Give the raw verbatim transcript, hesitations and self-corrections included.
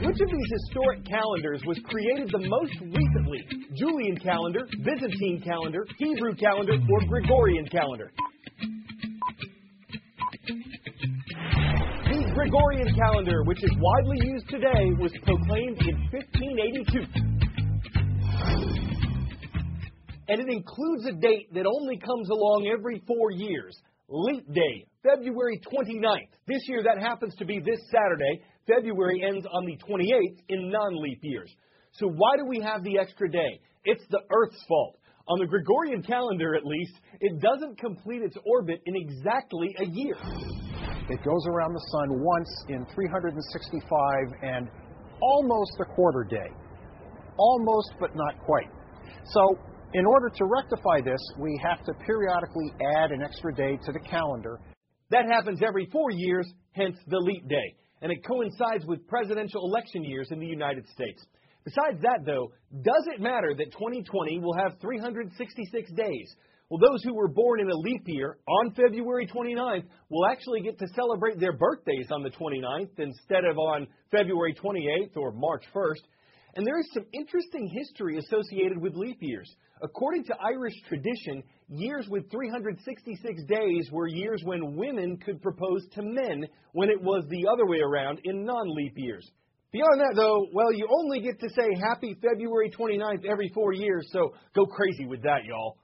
Which of these historic calendars was created the most recently? Julian calendar, Byzantine calendar, Hebrew calendar, or Gregorian calendar? The Gregorian calendar, which is widely used today, was proclaimed in fifteen eighty-two. And it includes a date that only comes along every four years. Leap Day, February twenty-ninth. This year that happens to be this Saturday. February ends on the twenty-eighth in non-leap years. So why do we have the extra day? It's the Earth's fault. On the Gregorian calendar, at least, it doesn't complete its orbit in exactly a year. It goes around the sun once in three hundred sixty-five and almost a quarter day. Almost, but not quite. So, in order to rectify this, we have to periodically add an extra day to the calendar. That happens every four years, hence the leap day. And it coincides with presidential election years in the United States. Besides that, though, does it matter that twenty twenty will have three hundred sixty-six days? Well, those who were born in a leap year on February twenty-ninth will actually get to celebrate their birthdays on the twenty-ninth instead of on February twenty-eighth or March first. And there is some interesting history associated with leap years. According to Irish tradition, years with three hundred sixty-six days were years when women could propose to men, when it was the other way around in non-leap years. Beyond that, though, well, you only get to say happy February twenty-ninth every four years, so go crazy with that, y'all.